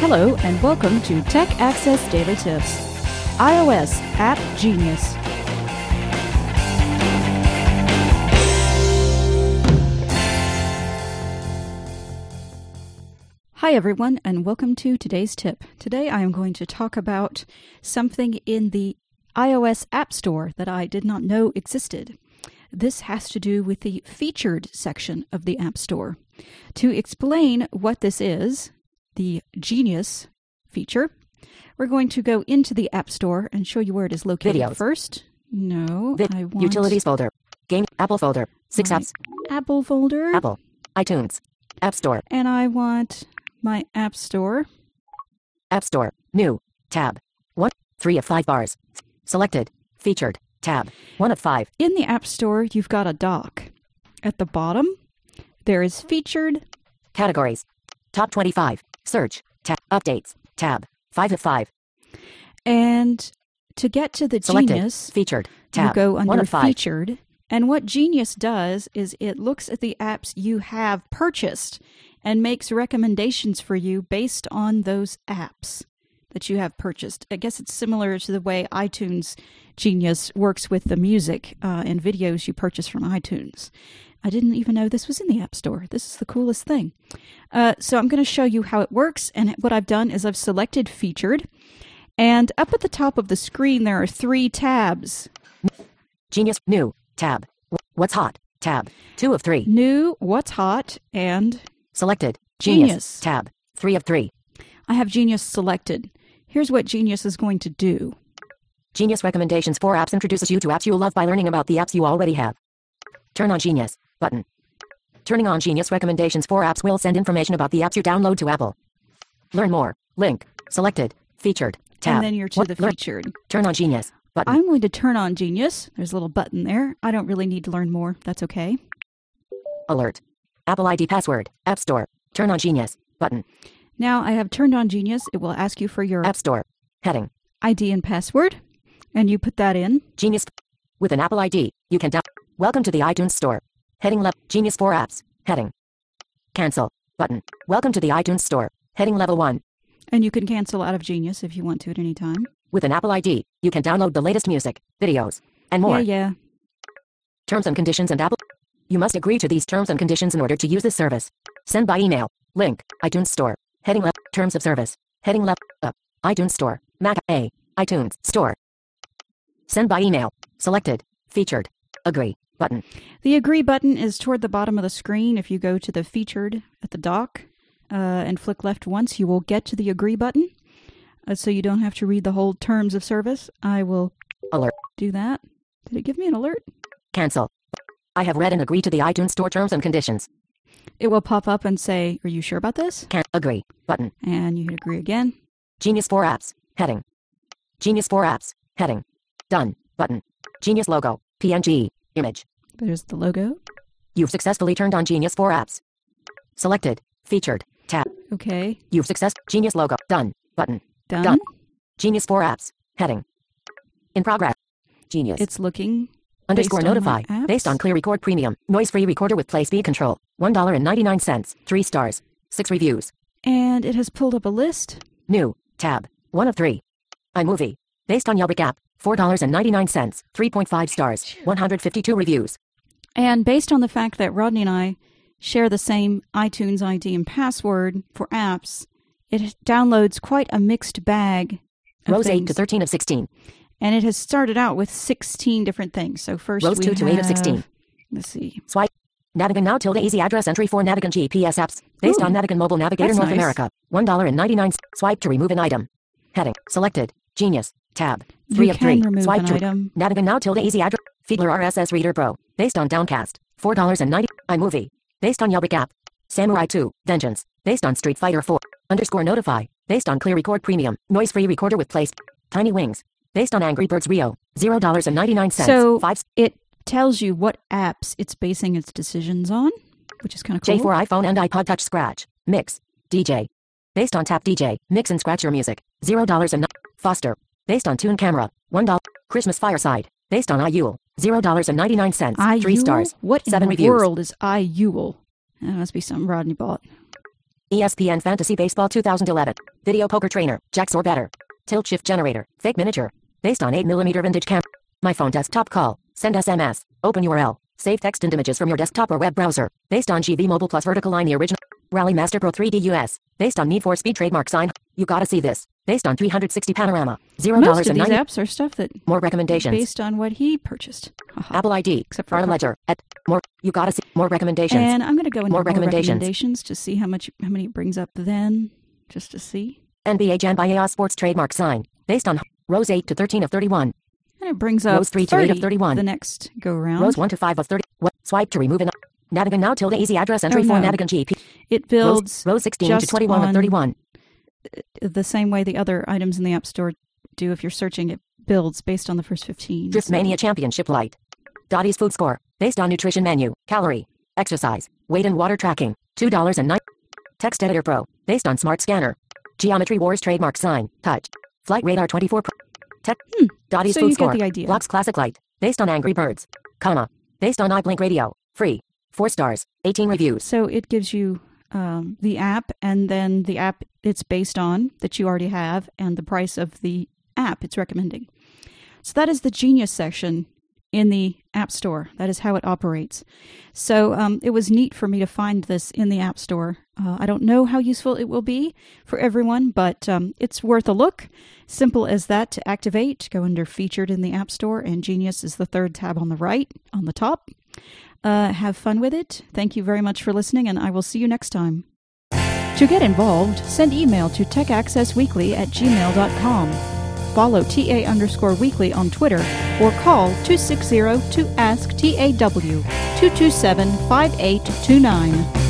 Hello and welcome to Tech Access Daily Tips. iOS App Genius. Hi everyone and welcome to today's tip. Today I am going to talk about something in the iOS App Store that I did not know existed. This has to do with the featured section of the App Store. To explain what this is, the Genius feature, we're going to go into the App Store and show you where it is located. Videos. First. No, I want Utilities folder. Game Apple folder. 6 my apps. Apple folder. Apple. iTunes. App Store. And I want my App Store. App Store. New. Tab. 1. 3 of 5 bars. Selected. Featured. Tab. 1 of 5. In the App Store, you've got a dock. At the bottom, there is featured. Categories. Top 25. Search. Tab. Updates. Tab. 5 of 5. And to get to the Selected. Genius, Featured. you Tab. go 1 under of 5. featured. And what Genius does is it looks at the apps you have purchased and makes recommendations for you based on those apps that you have purchased. I guess it's similar to the way iTunes Genius works with the music and videos you purchase from iTunes. I didn't even know this was in the App Store. This is the coolest thing. So I'm going to show you how it works, and what I've done is I've selected Featured, and up at the top of the screen there are 3 tabs. Genius. New. Tab. What's hot. Tab. 2 of 3. New, What's Hot, and Selected. Genius. Tab. 3 of 3. I have Genius selected. Here's what Genius is going to do. Genius Recommendations for Apps introduces you to apps you'll love by learning about the apps you already have. Turn on Genius button. Turning on Genius Recommendations for Apps will send information about the apps you download to Apple. Learn more. Link. Selected. Featured. Tab. And then you're to the featured. Turn on Genius button. I'm going to turn on Genius. There's a little button there. I don't really need to learn more. That's okay. Alert. Apple ID password. App Store. Turn on Genius button. Now I have turned on Genius. It will ask you for your App Store. Heading. ID and password, and you put that in. Genius. With an Apple ID, you can Welcome to the iTunes Store. Heading left. Genius for Apps. Heading. Cancel. Button. Welcome to the iTunes Store. Heading level 1. And you can cancel out of Genius if you want to at any time. With an Apple ID, you can download the latest music, videos, and more. Yeah. Terms and conditions and Apple. You must agree to these terms and conditions in order to use this service. Send by email. Link. iTunes Store. Heading left. Terms of service. Heading left. Up. iTunes Store. Mac. A. iTunes Store. Send by email. Selected. Featured. Agree. Button. The Agree button is toward the bottom of the screen. If you go to the Featured at the dock and flick left once, you will get to the Agree button. So you don't have to read the whole terms of service. I will Alert. do that. Did it give me an alert? Cancel. I have read and agree to the iTunes Store terms and conditions. It will pop up and say, are you sure about this? Can't agree. Button. And you hit Agree again. Genius for Apps. Heading. Genius for Apps. Heading. Done. Button. Genius logo. PNG. Image. There's the logo. You've successfully turned on Genius for Apps. Selected. Featured. Tab. Okay. You've Genius logo. Done. Button. Done. Done. Genius for Apps. Heading. In progress. Genius. It's looking Underscore based on notify. my apps. Based on Clear Record Premium. Noise-free recorder with play speed control. $1.99. 3 stars. 6 reviews. And it has pulled up a list. New. Tab. 1 of 3. iMovie. Based on Yelp app. $4.99. 3.5 stars. 152 reviews. And based on the fact that Rodney and I share the same iTunes ID and password for apps, it downloads quite a mixed bag of Rows 8 things. to 13 of 16. And it has started out with 16 different things. So first Rows we 2 to 8 of 16. Let's see. Swipe. Navigon now tilde easy address entry for Navigon GPS apps. Based on Navigon Mobile Navigator that's North nice. America. $1.99. Swipe to remove an item. Heading. Selected. Genius. Tab. 3 You of 3. can remove Swipe an to item. Navigon now tilde easy address. Fiedler RSS Reader Pro. Based on Downcast. $4.90. iMovie. Based on Yelp app. Samurai 2. Vengeance. Based on Street Fighter 4. Underscore notify. Based on Clear Record Premium. Noise-free recorder with place. Tiny Wings. Based on Angry Birds Rio. $0.99. So 5. it tells you what apps it's basing its decisions on, which is kind of cool. J4 iPhone and iPod Touch Scratch. Mix. DJ. Based on Tap DJ. Mix and scratch your music. $0. Foster. Based on Tune Camera. $1. Christmas Fireside. Based on iUL. $0.99. 3 stars. What 7 in the reviews. world is iUL? That must be something Rodney bought. ESPN Fantasy Baseball 2011. Video Poker Trainer. Jacks or better. Tilt Shift Generator. Fake Miniature. Based on 8mm vintage camera. My phone desktop call. Send SMS. Open URL. Save text and images from your desktop or web browser. Based on GV Mobile plus Vertical Line the original. Rally Master Pro 3D US. Based on Need for Speed trademark sign. You gotta see this. Based on 360 Panorama. $0 Most of and these 90. apps are stuff that More recommendations. based on what he purchased. Apple ID. Except for Far Ledger. At more. You gotta see more recommendations. And I'm going to go into More more recommendations. recommendations to see how many it brings up then, just to see. NBA Jam by EOS Sports trademark sign. Based on rows 8 to 13 of 31. And it brings up Rows 3 to 8 of 30 31. the next go round. Rows 1 to 5 of 30. What? Swipe to remove an. Navigant now tilde easy address entry for no. Navigant GP. It builds Rows 16 to just 21 of on 31. the same way the other items in the App Store do. If you're searching, it builds based on the first 15. Driftmania Championship Light. Dottie's Food Score. Based on nutrition menu, calorie, exercise, weight and water tracking. $2.09. Text Editor Pro. Based on Smart Scanner. Geometry Wars trademark sign. Touch. Flight Radar 24 Pro. Dottie's So Food you Score. get the idea. Blocks Classic Light. Based on Angry Birds. Comma. Based on iBlink Radio. Free. 4 stars. 18 reviews. So it gives you the app, and then the app it's based on that you already have, and the price of the app it's recommending. So that is the Genius section in the App Store. That is how it operates. So it was neat for me to find this in the App Store. I don't know how useful it will be for everyone, but it's worth a look. Simple as that to activate. Go under Featured in the App Store, and Genius is the third tab on the right, on the top. Have fun with it. Thank you very much for listening, and I will see you next time. To get involved, send email to techaccessweekly@gmail.com. Follow TA_weekly on Twitter, or call 260-2ASK-TAW 227-5829.